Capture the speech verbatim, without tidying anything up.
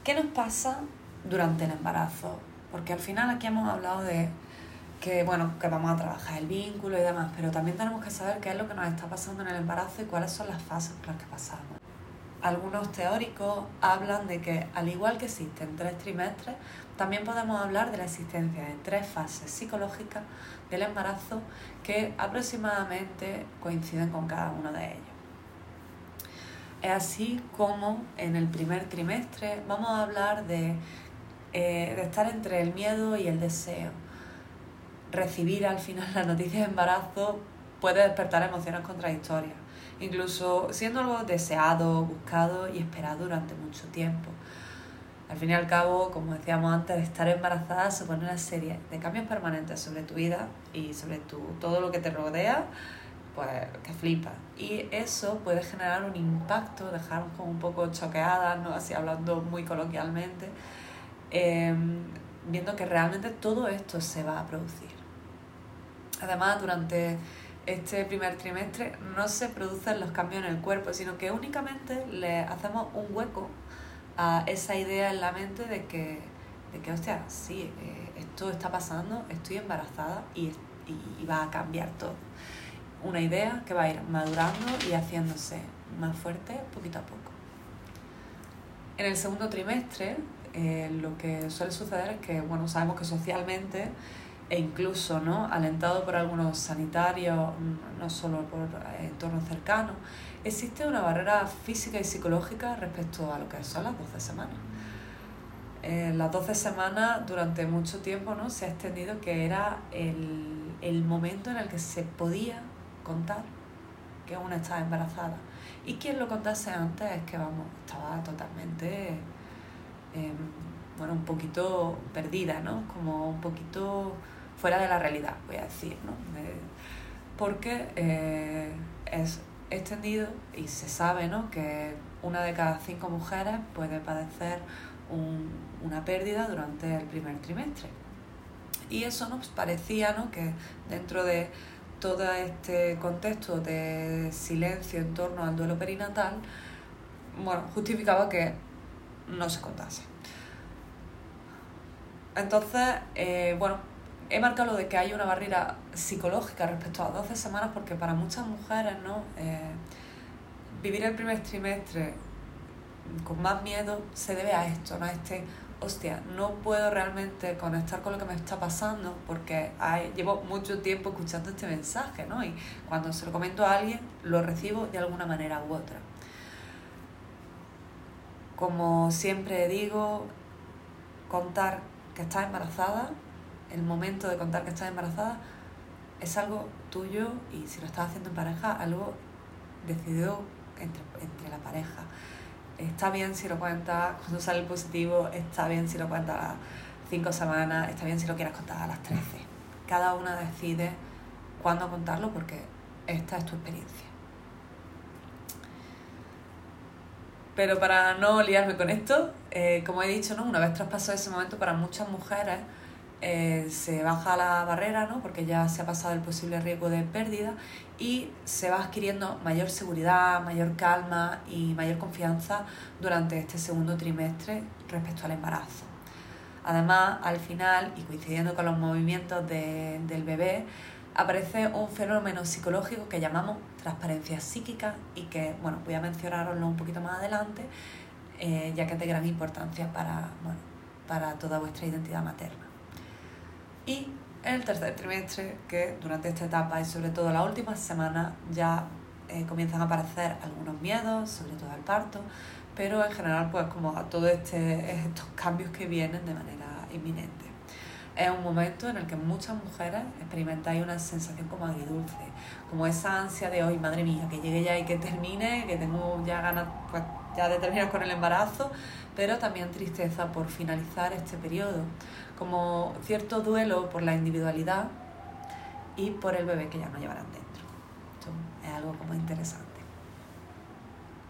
¿Qué nos pasa durante el embarazo? Porque al final aquí hemos hablado de que, bueno, que vamos a trabajar el vínculo y demás, pero también tenemos que saber qué es lo que nos está pasando en el embarazo y cuáles son las fases por las que pasamos. Algunos teóricos hablan de que, al igual que existen tres trimestres, también podemos hablar de la existencia de tres fases psicológicas del embarazo que aproximadamente coinciden con cada uno de ellos. Es así como en el primer trimestre vamos a hablar de, eh, de estar entre el miedo y el deseo. Recibir al final la noticia de embarazo puede despertar emociones contradictorias, incluso siendo algo deseado, buscado y esperado durante mucho tiempo. Al fin y al cabo, como decíamos antes, estar embarazada supone una serie de cambios permanentes sobre tu vida y sobre tu, todo lo que te rodea, pues que flipa. Y eso puede generar un impacto, dejarnos como un poco choqueadas, ¿no? Así hablando muy coloquialmente, eh, viendo que realmente todo esto se va a producir. Además, durante este primer trimestre no se producen los cambios en el cuerpo, sino que únicamente le hacemos un hueco a esa idea en la mente de que, de que hostia, sí, eh, esto está pasando, estoy embarazada y, y, y va a cambiar todo. Una idea que va a ir madurando y haciéndose más fuerte poquito a poco. En el segundo trimestre, eh, lo que suele suceder es que, bueno, sabemos que socialmente e incluso, ¿no?, alentado por algunos sanitarios, no solo por entornos cercanos, existe una barrera física y psicológica respecto a lo que son las doce semanas. Eh, las doce semanas durante mucho tiempo, ¿no?, se ha extendido que era el, el momento en el que se podía contar que una estaba embarazada. Y quien lo contase antes es que, vamos, estaba totalmente, eh, bueno, un poquito perdida, ¿no? Como un poquito fuera de la realidad, voy a decir, ¿no? Eh, porque eh, es extendido y se sabe, ¿no?, que una de cada cinco mujeres puede padecer un, una pérdida durante el primer trimestre. Y eso nos parecía, ¿no?, que dentro de todo este contexto de silencio en torno al duelo perinatal, bueno, justificaba que no se contase. Entonces, eh, bueno, he marcado lo de que hay una barrera psicológica respecto a doce semanas porque para muchas mujeres, ¿no?, eh, vivir el primer trimestre con más miedo se debe a esto, ¿no?, a este hostia, no puedo realmente conectar con lo que me está pasando porque hay, llevo mucho tiempo escuchando este mensaje, ¿no? Y cuando se lo comento a alguien, lo recibo de alguna manera u otra. Como siempre digo, contar que estás embarazada, el momento de contar que estás embarazada, es algo tuyo y si lo estás haciendo en pareja, algo decidido entre, entre la pareja. Está bien si lo cuentas cuando sale el positivo, está bien si lo cuentas a las cinco semanas, está bien si lo quieres contar a las trece. Cada una decide cuándo contarlo porque esta es tu experiencia. Pero para no liarme con esto, eh, como he dicho, ¿no?, una vez traspasado ese momento, para muchas mujeres eh, se baja la barrera, ¿no?, porque ya se ha pasado el posible riesgo de pérdida y se va adquiriendo mayor seguridad, mayor calma y mayor confianza durante este segundo trimestre respecto al embarazo. Además, al final, y coincidiendo con los movimientos de, del bebé, aparece un fenómeno psicológico que llamamos transparencia psíquica y que, bueno, voy a mencionaroslo un poquito más adelante, eh, ya que es de gran importancia para, bueno, para toda vuestra identidad materna. Y en el tercer trimestre, que durante esta etapa y sobre todo las últimas semanas ya eh, comienzan a aparecer algunos miedos, sobre todo al parto, pero en general pues como a todos este, estos cambios que vienen de manera inminente. Es un momento en el que muchas mujeres experimentáis una sensación como agridulce, como esa ansia de hoy, madre mía, que llegue ya y que termine, que tengo ya ganas pues, ya de terminar con el embarazo, pero también tristeza por finalizar este periodo, como cierto duelo por la individualidad y por el bebé que ya no llevarán dentro. Esto es algo como interesante.